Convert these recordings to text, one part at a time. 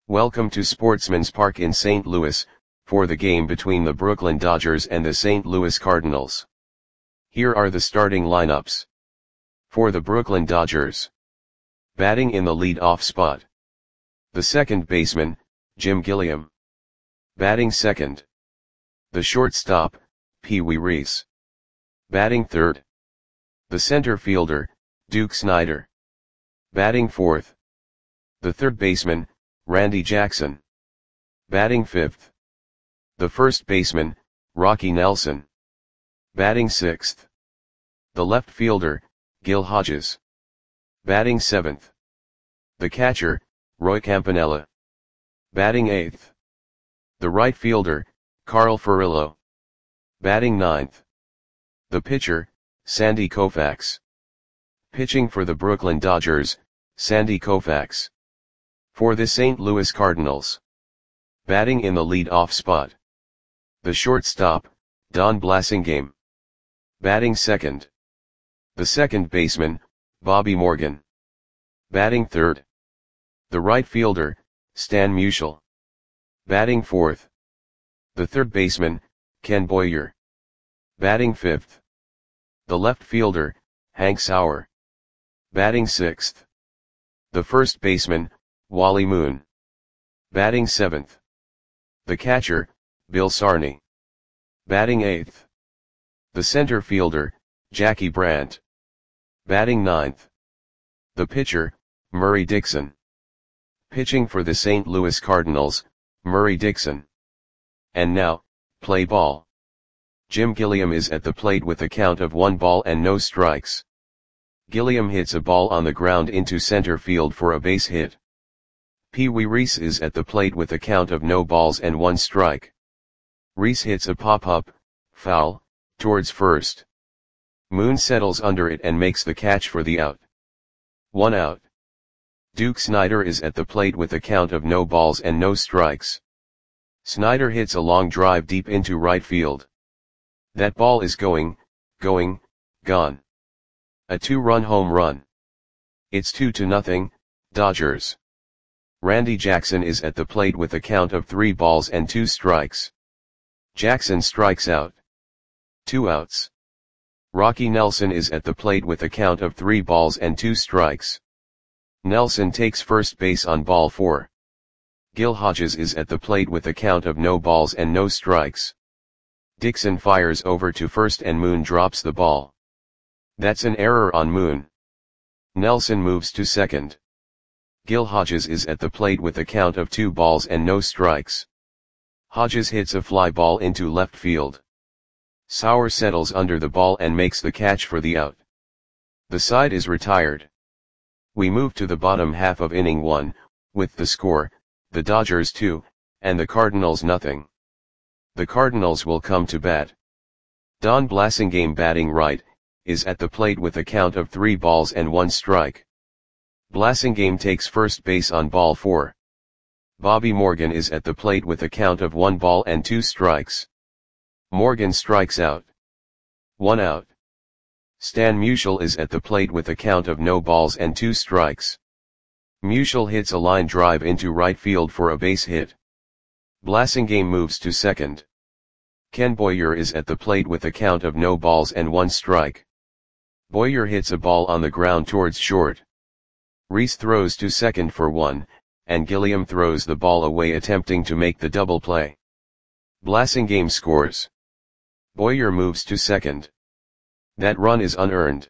Welcome to Sportsman's Park in St. Louis, for the game between the Brooklyn Dodgers and the St. Louis Cardinals. Here are the starting lineups. For the Brooklyn Dodgers. Batting in the lead-off spot. The second baseman, Jim Gilliam. Batting second. The shortstop, Pee Wee Reese. Batting third. The center fielder, Duke Snider. Batting fourth. The third baseman, Randy Jackson. Batting fifth. The first baseman, Rocky Nelson. Batting sixth. The left fielder, Gil Hodges. Batting seventh. The catcher, Roy Campanella. Batting eighth. The right fielder, Carl Furillo. Batting ninth. The pitcher, Sandy Koufax. Pitching for the Brooklyn Dodgers, Sandy Koufax. For the St. Louis Cardinals. Batting in the lead-off spot. The shortstop, Don Blasingame. Batting second. The second baseman, Bobby Morgan. Batting third. The right fielder, Stan Musial. Batting fourth. The third baseman, Ken Boyer. Batting fifth. The left fielder, Hank Sauer. Batting sixth. The first baseman, Wally Moon. Batting seventh. The catcher, Bill Sarney. Batting eighth. The center fielder, Jackie Brandt. Batting ninth. The pitcher, Murray Dixon. Pitching for the St. Louis Cardinals, Murray Dixon. And now, play ball. Jim Gilliam is at the plate with a count of 1 ball and no strikes. Gilliam hits a ball on the ground into center field for a base hit. Pee Wee Reese is at the plate with a count of no balls and 1 strike. Reese hits a pop-up, foul, towards first. Moon settles under it and makes the catch for the out. 1 out. Duke Snider is at the plate with a count of no balls and no strikes. Snider hits a long drive deep into right field. That ball is gone. A 2-run home run. It's 2-0, Dodgers. Randy Jackson is at the plate with a count of 3 balls and 2 strikes. Jackson strikes out. 2 outs. Rocky Nelson is at the plate with a count of 3 balls and 2 strikes. Nelson takes first base on ball 4. Gil Hodges is at the plate with a count of no balls and no strikes. Dixon fires over to first and Moon drops the ball. That's an error on Moon. Nelson moves to second. Gil Hodges is at the plate with a count of 2 balls and no strikes. Hodges hits a fly ball into left field. Sauer settles under the ball and makes the catch for the out. The side is retired. We move to the bottom half of inning 1, with the score, the Dodgers 2, and the Cardinals nothing. The Cardinals will come to bat. Don Blasingame, batting right, is at the plate with a count of 3 balls and 1 strike. Blasingame takes first base on ball 4. Bobby Morgan is at the plate with a count of 1 ball and 2 strikes. Morgan strikes out. 1 out. Stan Musial is at the plate with a count of no balls and 2 strikes. Musial hits a line drive into right field for a base hit. Blasingame moves to second. Ken Boyer is at the plate with a count of no balls and 1 strike. Boyer hits a ball on the ground towards short. Reese throws to second for 1, and Gilliam throws the ball away attempting to make the double play. Blasingame scores. Boyer moves to second. That run is unearned.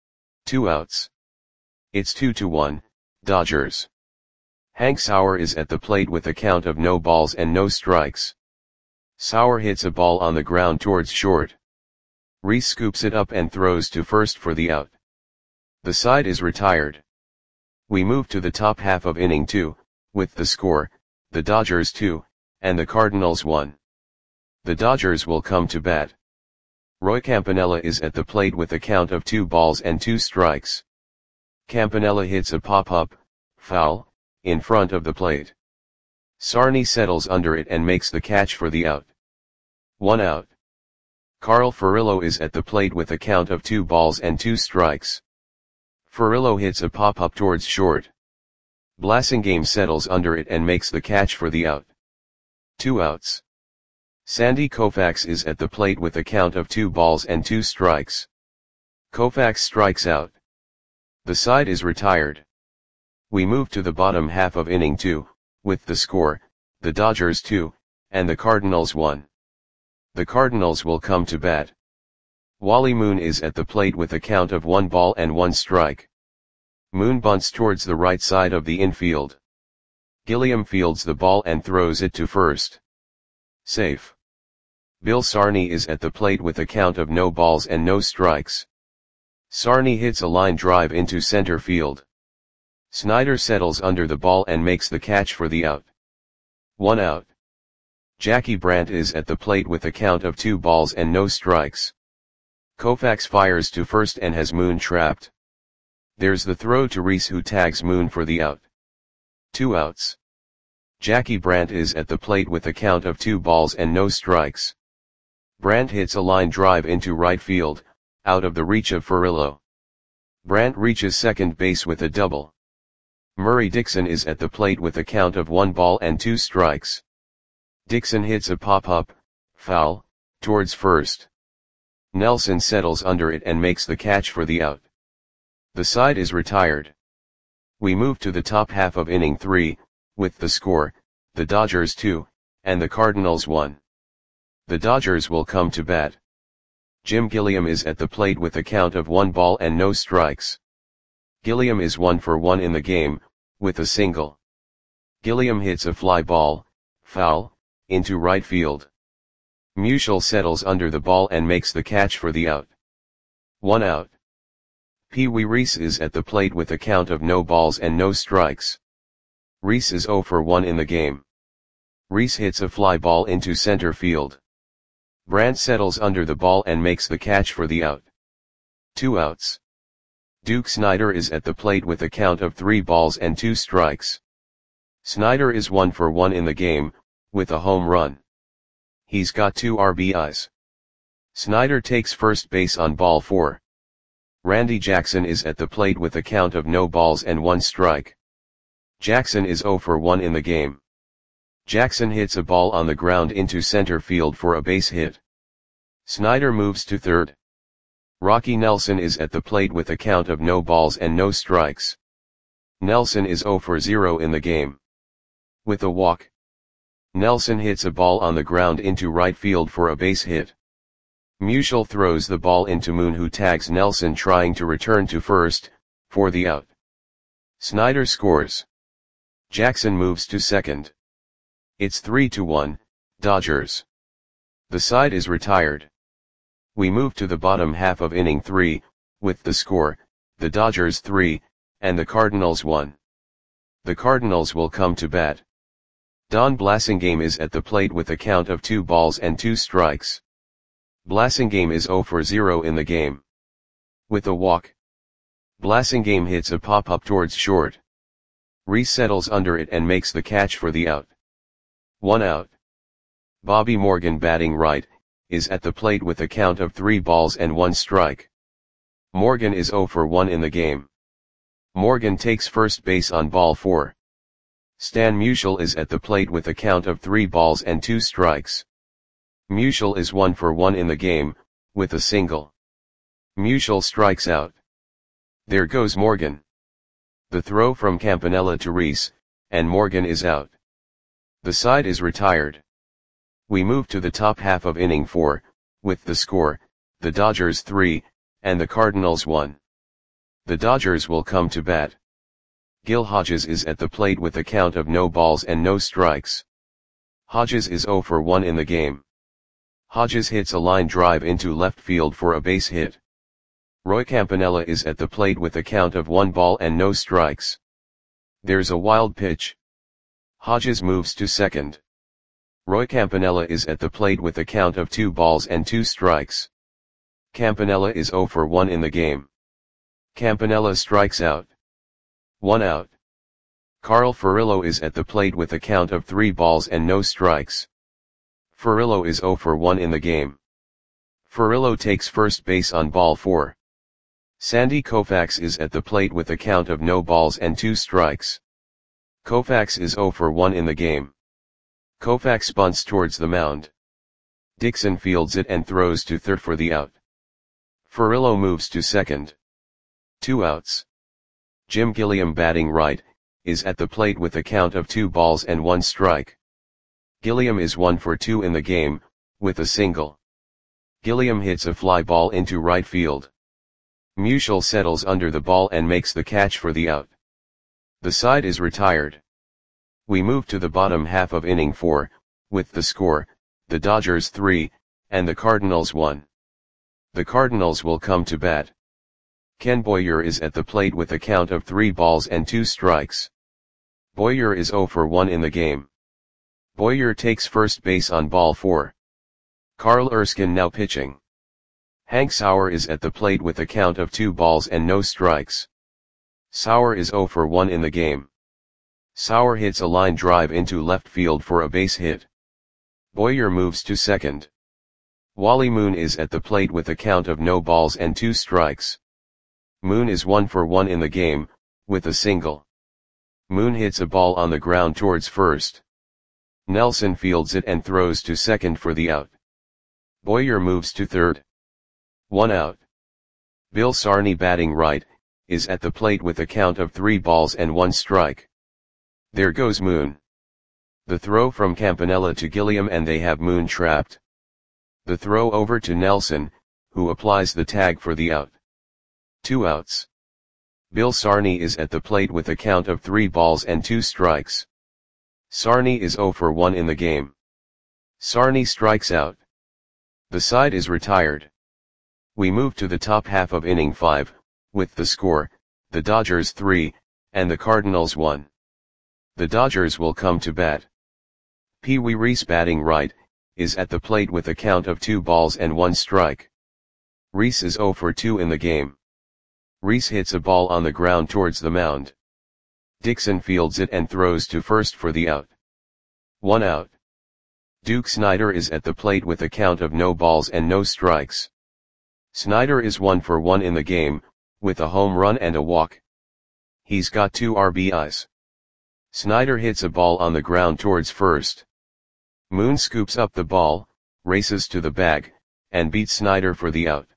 2 outs. It's 2-1, Dodgers. Hank Sauer is at the plate with a count of no balls and no strikes. Sauer hits a ball on the ground towards short. Reese scoops it up and throws to first for the out. The side is retired. We move to the top half of inning 2, with the score, the Dodgers 2, and the Cardinals 1. The Dodgers will come to bat. Roy Campanella is at the plate with a count of 2 balls and 2 strikes. Campanella hits a pop-up, foul, in front of the plate. Sarney settles under it and makes the catch for the out. 1 out. Carl Furillo is at the plate with a count of 2 balls and 2 strikes. Furillo hits a pop-up towards short. Blasingame settles under it and makes the catch for the out. 2 outs. Sandy Koufax is at the plate with a count of 2 balls and 2 strikes. Koufax strikes out. The side is retired. We move to the bottom half of inning 2, with the score, the Dodgers 2, and the Cardinals 1. The Cardinals will come to bat. Wally Moon is at the plate with a count of 1 ball and 1 strike. Moon bunts towards the right side of the infield. Gilliam fields the ball and throws it to first. Safe. Bill Sarney is at the plate with a count of no balls and no strikes. Sarney hits a line drive into center field. Snyder settles under the ball and makes the catch for the out. 1 out. Jackie Brandt is at the plate with a count of 2 balls and no strikes. Koufax fires to first and has Moon trapped. There's the throw to Reese, who tags Moon for the out. 2 outs. Jackie Brandt is at the plate with a count of 2 balls and no strikes. Brandt hits a line drive into right field, out of the reach of Furillo. Brandt reaches second base with a double. Murray Dixon is at the plate with a count of 1 ball and 2 strikes. Dixon hits a pop-up, foul, towards first. Nelson settles under it and makes the catch for the out. The side is retired. We move to the top half of inning 3, with the score, the Dodgers 2, and the Cardinals 1. The Dodgers will come to bat. Jim Gilliam is at the plate with a count of 1 ball and no strikes. Gilliam is 1 for 1 in the game, with a single. Gilliam hits a fly ball, foul, into right field. Musial settles under the ball and makes the catch for the out. 1 out. Pee Wee Reese is at the plate with a count of no balls and no strikes. Reese is 0 for 1 in the game. Reese hits a fly ball into center field. Brandt settles under the ball and makes the catch for the out. 2 outs. Duke Snider is at the plate with a count of 3 balls and 2 strikes. Snider is 1 for 1 in the game, with a home run. He's got 2 RBIs. Snider takes first base on ball 4. Randy Jackson is at the plate with a count of no balls and 1 strike. Jackson is 0 for 1 in the game. Jackson hits a ball on the ground into center field for a base hit. Snider moves to third. Rocky Nelson is at the plate with a count of no balls and no strikes. Nelson is 0 for 0 in the game. With a walk. Nelson hits a ball on the ground into right field for a base hit. Musial throws the ball into Moon, who tags Nelson trying to return to first, for the out. Snider scores. Jackson moves to second. It's 3-1, Dodgers. The side is retired. We move to the bottom half of inning 3, with the score, the Dodgers 3, and the Cardinals 1. The Cardinals will come to bat. Don Blasingame is at the plate with a count of 2 balls and 2 strikes. Blasingame is 0 for 0 in the game. With a walk. Blasingame hits a pop-up towards short. Reese settles under it and makes the catch for the out. 1 out. Bobby Morgan, batting right, is at the plate with a count of 3 balls and 1 strike. Morgan is 0 for 1 in the game. Morgan takes first base on ball 4. Stan Musial is at the plate with a count of 3 balls and 2 strikes. Musial is 1 for 1 in the game, with a single. Musial strikes out. There goes Morgan. The throw from Campanella to Reese, and Morgan is out. The side is retired. We move to the top half of inning 4, with the score, the Dodgers 3, and the Cardinals 1. The Dodgers will come to bat. Gil Hodges is at the plate with a count of no balls and no strikes. Hodges is 0 for 1 in the game. Hodges hits a line drive into left field for a base hit. Roy Campanella is at the plate with a count of 1 ball and no strikes. There's a wild pitch. Hodges moves to second. Roy Campanella is at the plate with a count of 2 balls and 2 strikes. Campanella is 0 for 1 in the game. Campanella strikes out. 1 out. Carl Furillo is at the plate with a count of 3 balls and no strikes. Furillo is 0 for 1 in the game. Furillo takes first base on ball 4. Sandy Koufax is at the plate with a count of no balls and 2 strikes. Koufax is 0 for 1 in the game. Koufax bunts towards the mound. Dixon fields it and throws to third for the out. Furillo moves to second. 2 outs. Jim Gilliam, batting right, is at the plate with a count of 2 balls and 1 strike. Gilliam is 1 for 2 in the game, with a single. Gilliam hits a fly ball into right field. Musial settles under the ball and makes the catch for the out. The side is retired. We move to the bottom half of inning 4, with the score, the Dodgers 3, and the Cardinals 1. The Cardinals will come to bat. Ken Boyer is at the plate with a count of 3 balls and 2 strikes. Boyer is 0 for 1 in the game. Boyer takes first base on ball 4. Carl Erskine now pitching. Hank Sauer is at the plate with a count of 2 balls and no strikes. Sauer is 0 for 1 in the game. Sauer hits a line drive into left field for a base hit. Boyer moves to second. Wally Moon is at the plate with a count of no balls and 2 strikes. Moon is 1 for 1 in the game, with a single. Moon hits a ball on the ground towards first. Nelson fields it and throws to second for the out. Boyer moves to third. 1 out. Bill Sarney, batting right, is at the plate with a count of 3 balls and 1 strike. There goes Moon. The throw from Campanella to Gilliam and they have Moon trapped. The throw over to Nelson, who applies the tag for the out. 2 outs. Bill Sarney is at the plate with a count of 3 balls and 2 strikes. Sarney is 0 for 1 in the game. Sarney strikes out. The side is retired. We move to the top half of inning 5, with the score, the Dodgers 3, and the Cardinals 1. The Dodgers will come to bat. Pee Wee Reese, batting right, is at the plate with a count of 2 balls and 1 strike. Reese is 0 for 2 in the game. Reese hits a ball on the ground towards the mound. Dixon fields it and throws to first for the out. 1 out. Duke Snider is at the plate with a count of no balls and no strikes. Snider is 1 for 1 in the game, with a home run and a walk. He's got 2 RBIs. Snider hits a ball on the ground towards first. Moon scoops up the ball, races to the bag, and beats Snider for the out.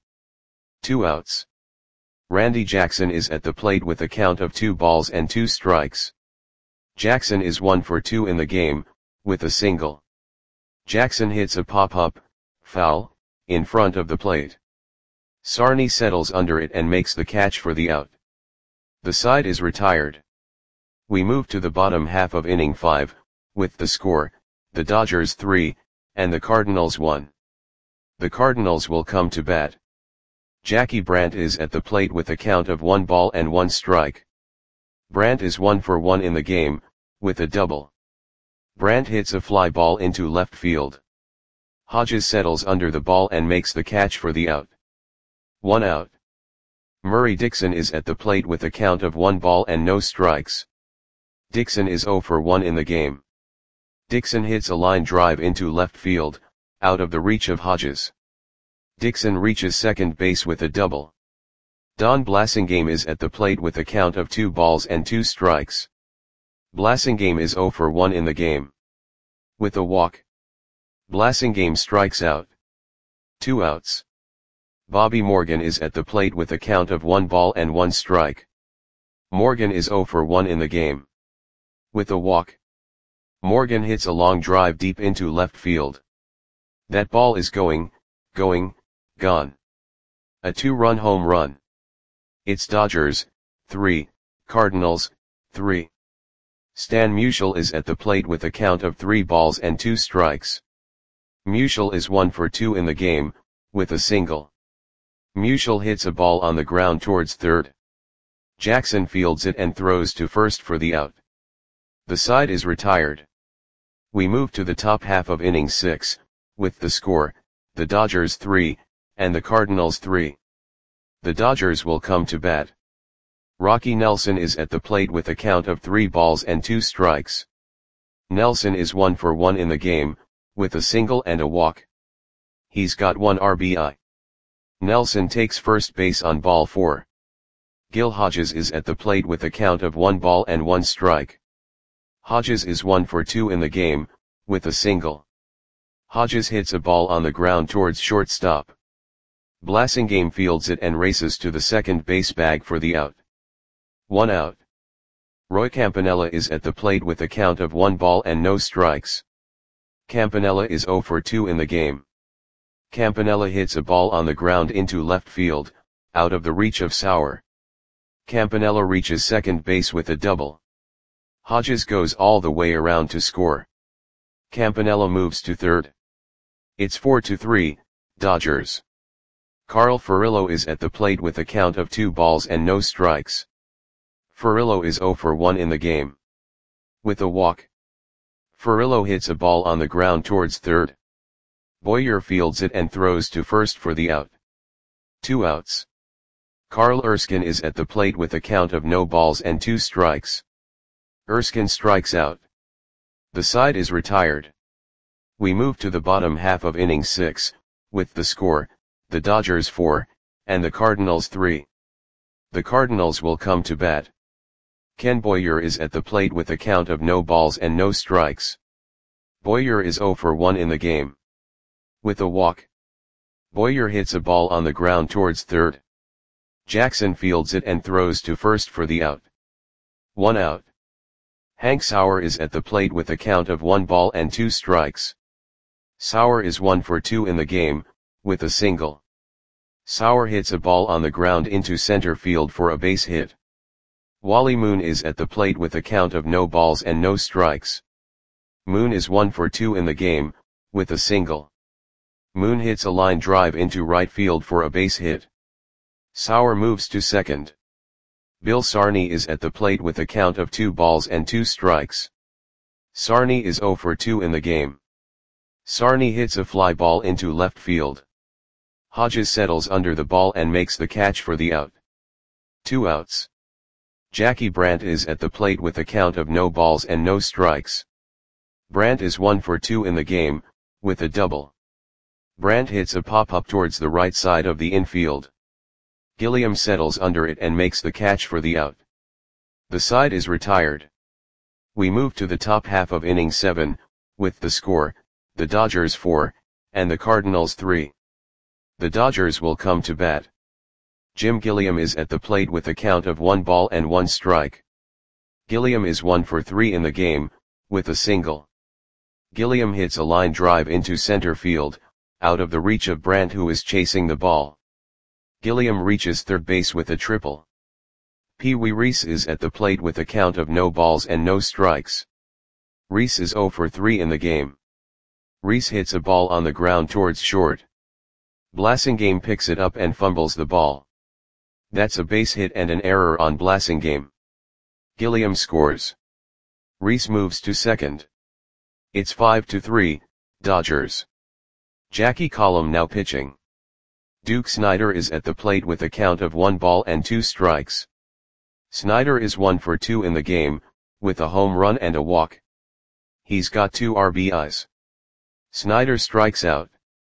2 outs. Randy Jackson is at the plate with a count of 2 balls and 2 strikes. Jackson is 1 for 2 in the game, with a single. Jackson hits a pop-up, foul, in front of the plate. Sarney settles under it and makes the catch for the out. The side is retired. We move to the bottom half of inning 5, with the score, the Dodgers 3, and the Cardinals 1. The Cardinals will come to bat. Jackie Brandt is at the plate with a count of 1 ball and 1 strike. Brandt is 1 for 1 in the game, with a double. Brandt hits a fly ball into left field. Hodges settles under the ball and makes the catch for the out. 1 out. Murray Dixon is at the plate with a count of 1 ball and no strikes. Dixon is 0 for 1 in the game. Dixon hits a line drive into left field, out of the reach of Hodges. Dixon reaches second base with a double. Don Blasingame is at the plate with a count of 2 balls and 2 strikes. Blasingame is 0 for 1 in the game. With a walk. Blasingame strikes out. 2 outs. Bobby Morgan is at the plate with a count of 1 ball and 1 strike. Morgan is 0 for 1 in the game. With a walk. Morgan hits a long drive deep into left field. That ball is going, gone. A 2-run home run. It's Dodgers, 3, Cardinals, 3. Stan Musial is at the plate with a count of 3 balls and 2 strikes. Musial is 1 for 2 in the game, with a single. Musial hits a ball on the ground towards third. Jackson fields it and throws to first for the out. The side is retired. We move to the top half of inning 6, with the score, the Dodgers 3, and the Cardinals 3. The Dodgers will come to bat. Rocky Nelson is at the plate with a count of 3 balls and 2 strikes. Nelson is 1 for 1 in the game, with a single and a walk. He's got 1 RBI. Nelson takes first base on ball 4. Gil Hodges is at the plate with a count of 1 ball and 1 strike. Hodges is 1 for 2 in the game, with a single. Hodges hits a ball on the ground towards shortstop. Blasingame fields it and races to the second base bag for the out. 1 out. Roy Campanella is at the plate with a count of 1 ball and no strikes. Campanella is 0 for 2 in the game. Campanella hits a ball on the ground into left field, out of the reach of Sauer. Campanella reaches second base with a double. Hodges goes all the way around to score. Campanella moves to third. It's 4-3, Dodgers. Carl Furillo is at the plate with a count of 2 balls and no strikes. Furillo is 0 for 1 in the game. With a walk. Furillo hits a ball on the ground towards third. Boyer fields it and throws to first for the out. 2 outs. Carl Erskine is at the plate with a count of no balls and 2 strikes. Erskine strikes out. The side is retired. We move to the bottom half of inning 6, with the score, the Dodgers 4, and the Cardinals 3. The Cardinals will come to bat. Ken Boyer is at the plate with a count of no balls and no strikes. Boyer is 0 for 1 in the game. With a walk. Boyer hits a ball on the ground towards third. Jackson fields it and throws to first for the out. 1 out. Hank Sauer is at the plate with a count of 1 ball and 2 strikes. Sauer is 1 for 2 in the game, with a single. Sauer hits a ball on the ground into center field for a base hit. Wally Moon is at the plate with a count of no balls and no strikes. Moon is 1 for 2 in the game, with a single. Moon hits a line drive into right field for a base hit. Sauer moves to second. Bill Sarney is at the plate with a count of 2 balls and 2 strikes. Sarney is 0 for 2 in the game. Sarney hits a fly ball into left field. Hodges settles under the ball and makes the catch for the out. 2 outs. Jackie Brandt is at the plate with a count of no balls and no strikes. Brandt is 1 for 2 in the game, with a double. Brandt hits a pop-up towards the right side of the infield. Gilliam settles under it and makes the catch for the out. The side is retired. We move to the top half of inning 7, with the score, the Dodgers 4, and the Cardinals 3. The Dodgers will come to bat. Jim Gilliam is at the plate with a count of 1 ball and 1 strike. Gilliam is 1 for 3 in the game, with a single. Gilliam hits a line drive into center field, out of the reach of Brandt who is chasing the ball. Gilliam reaches third base with a triple. Pee Wee Reese is at the plate with a count of no balls and no strikes. Reese is 0 for 3 in the game. Reese hits a ball on the ground towards short. Blasingame picks it up and fumbles the ball. That's a base hit and an error on Blasingame. Gilliam scores. Reese moves to second. It's 5-3, Dodgers. Jackie Collum now pitching. Duke Snider is at the plate with a count of 1 ball and 2 strikes. Snider is 1 for 2 in the game, with a home run and a walk. He's got 2 RBIs. Snider strikes out.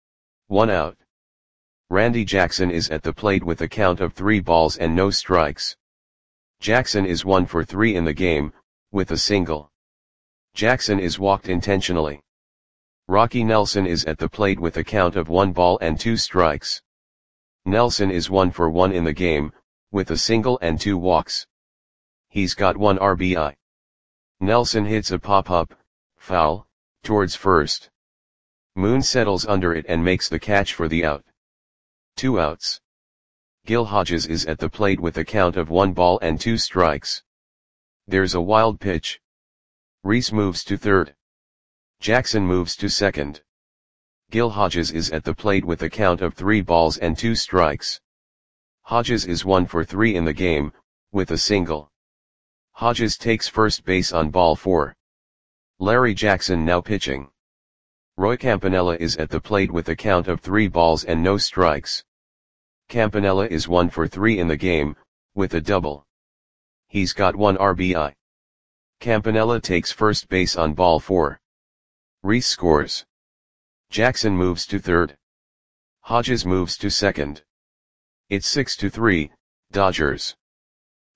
1 out. Randy Jackson is at the plate with a count of 3 balls and no strikes. Jackson is 1 for 3 in the game, with a single. Jackson is walked intentionally. Rocky Nelson is at the plate with a count of 1 ball and 2 strikes. Nelson is 1 for 1 in the game, with a single and 2 walks. He's got 1 RBI. Nelson hits a pop-up, foul, towards first. Moon settles under it and makes the catch for the out. 2 outs. Gil Hodges is at the plate with a count of 1 ball and 2 strikes. There's a wild pitch. Reese moves to third. Jackson moves to second. Gil Hodges is at the plate with a count of 3 balls and 2 strikes. Hodges is 1 for 3 in the game, with a single. Hodges takes first base on ball 4. Larry Jackson now pitching. Roy Campanella is at the plate with a count of 3 balls and no strikes. Campanella is 1 for 3 in the game, with a double. He's got 1 RBI. Campanella takes first base on ball 4. Reese scores. Jackson moves to third. Hodges moves to second. It's 6-3, Dodgers.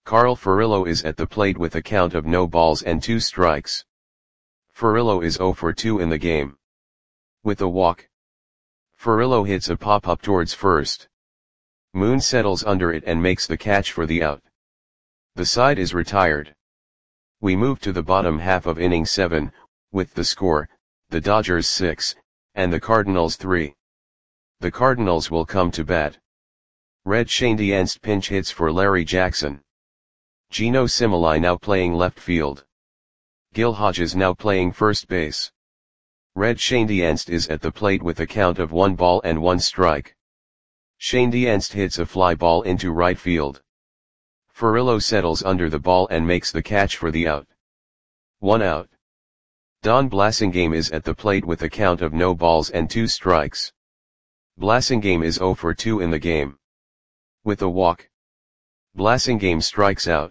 Carl Furillo is at the plate with a count of no balls and 2 strikes. Furillo is 0 for 2 in the game. With a walk, Furillo hits a pop-up towards first. Moon settles under it and makes the catch for the out. The side is retired. We move to the bottom half of inning 7, with the score, the Dodgers 6, and the Cardinals 3. The Cardinals will come to bat. Red Schoendienst pinch hits for Larry Jackson. Geno Similai now playing left field. Gil Hodges now playing first base. Red Schoendienst is at the plate with a count of 1 ball and 1 strike. Schoendienst hits a fly ball into right field. Furillo settles under the ball and makes the catch for the out. 1 out. Don Blasingame is at the plate with a count of no balls and 2 strikes. Blasingame is 0 for 2 in the game. With a walk, Blasingame strikes out.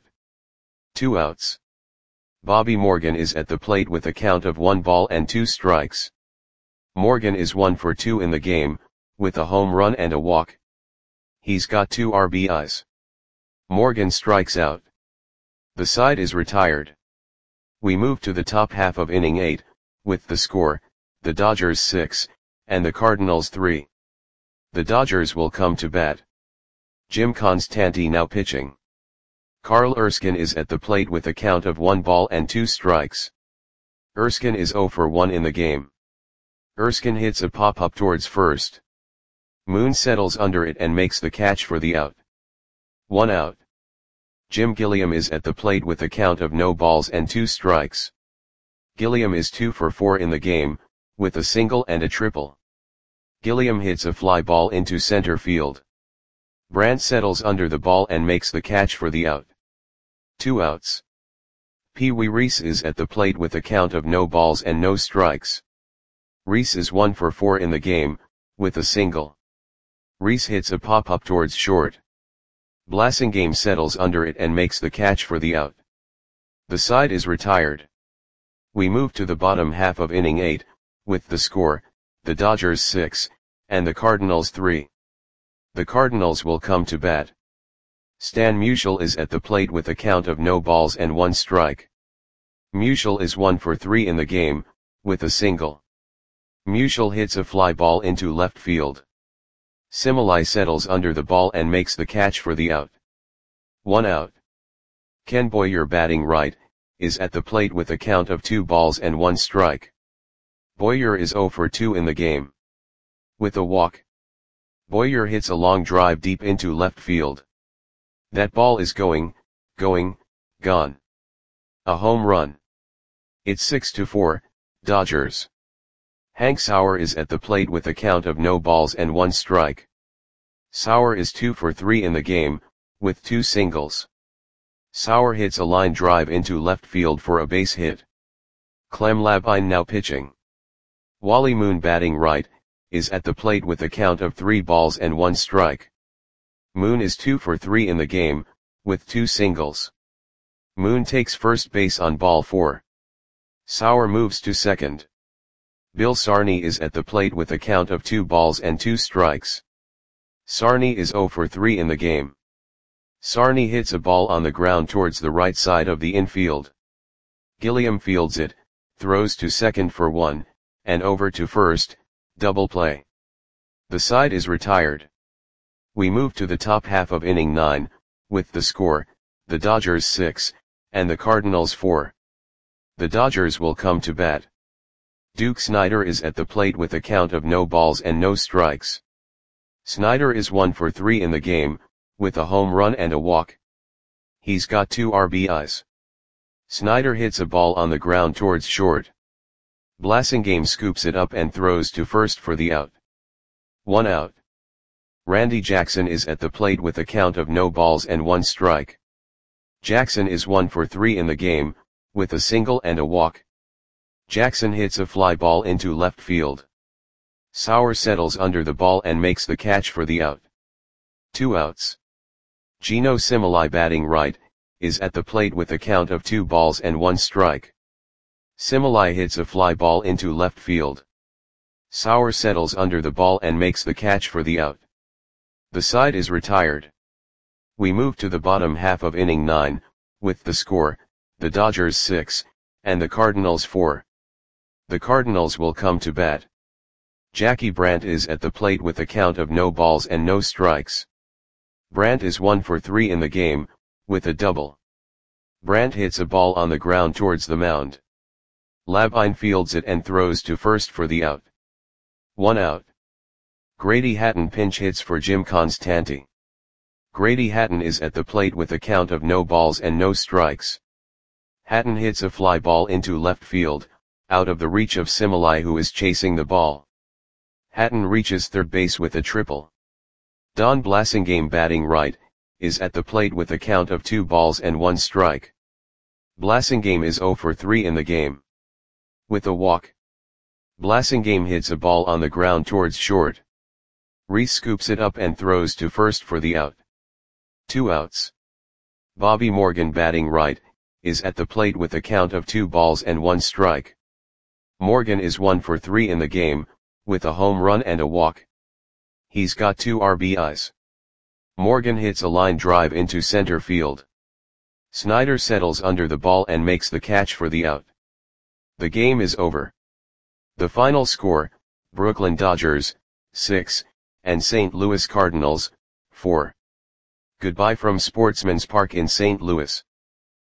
2 outs. Bobby Morgan is at the plate with a count of 1 ball and 2 strikes. Morgan is 1 for 2 in the game, with a home run and a walk. He's got 2 RBIs. Morgan strikes out. The side is retired. We move to the top half of inning 8, with the score, the Dodgers 6, and the Cardinals 3. The Dodgers will come to bat. Jim Constanti now pitching. Carl Erskine is at the plate with a count of 1 ball and 2 strikes. Erskine is 0 for 1 in the game. Erskine hits a pop-up towards first. Moon settles under it and makes the catch for the out. 1 out. Jim Gilliam is at the plate with a count of no balls and 2 strikes. Gilliam is 2 for 4 in the game, with a single and a triple. Gilliam hits a fly ball into center field. Brandt settles under the ball and makes the catch for the out. 2 outs. Pee Wee Reese is at the plate with a count of no balls and no strikes. Reese is 1 for 4 in the game, with a single. Reese hits a pop-up towards short. Blasingame settles under it and makes the catch for the out. The side is retired. We move to the bottom half of inning 8, with the score, the Dodgers 6, and the Cardinals 3. The Cardinals will come to bat. Stan Musial is at the plate with a count of no balls and 1 strike. Musial is 1 for 3 in the game, with a single. Musial hits a fly ball into left field. Similai settles under the ball and makes the catch for the out. 1 out. Ken Boyer batting right, is at the plate with a count of 2 balls and 1 strike. Boyer is 0 for 2 in the game. With a walk, Boyer hits a long drive deep into left field. That ball is gone. A home run. It's 6-4, Dodgers. Hank Sauer is at the plate with a count of no balls and 1 strike. Sauer is 2 for 3 in the game, with 2 singles. Sauer hits a line drive into left field for a base hit. Clem Labine now pitching. Wally Moon batting right, is at the plate with a count of 3 balls and 1 strike. Moon is 2 for 3 in the game, with 2 singles. Moon takes first base on ball 4. Sauer moves to second. Bill Sarney is at the plate with a count of 2 balls and 2 strikes. Sarney is 0 for 3 in the game. Sarney hits a ball on the ground towards the right side of the infield. Gilliam fields it, throws to second for 1, and over to first, double play. The side is retired. We move to the top half of inning 9, with the score, the Dodgers 6, and the Cardinals 4. The Dodgers will come to bat. Duke Snider is at the plate with a count of no balls and no strikes. Snider is 1 for 3 in the game, with a home run and a walk. He's got 2 RBIs. Snider hits a ball on the ground towards short. Blasingame scoops it up and throws to first for the out. 1 out. Randy Jackson is at the plate with a count of no balls and 1 strike. Jackson is 1 for 3 in the game, with a single and a walk. Jackson hits a fly ball into left field. Sauer settles under the ball and makes the catch for the out. 2 outs. Geno Similai batting right, is at the plate with a count of 2 balls and 1 strike. Similai hits a fly ball into left field. Sauer settles under the ball and makes the catch for the out. The side is retired. We move to the bottom half of inning 9, with the score, the Dodgers 6, and the Cardinals 4. The Cardinals will come to bat. Jackie Brandt is at the plate with a count of no balls and no strikes. Brandt is 1 for 3 in the game, with a double. Brandt hits a ball on the ground towards the mound. Labine fields it and throws to first for the out. 1 out. Grady Hatton pinch hits for Jim Constanti. Grady Hatton is at the plate with a count of no balls and no strikes. Hatton hits a fly ball into left field, out of the reach of Similai, who is chasing the ball. Hatton reaches third base with a triple. Don Blasingame, batting right, is at the plate with a count of 2 balls and 1 strike. Blasingame is 0 for 3 in the game. With a walk. Blasingame hits a ball on the ground towards short. Reese scoops it up and throws to first for the out. 2 outs. Bobby Morgan, batting right, is at the plate with a count of 2 balls and 1 strike. Morgan is 1 for 3 in the game, with a home run and a walk. He's got 2 RBIs. Morgan hits a line drive into center field. Snyder settles under the ball and makes the catch for the out. The game is over. The final score, Brooklyn Dodgers, 6, and St. Louis Cardinals, 4. Goodbye from Sportsman's Park in St. Louis.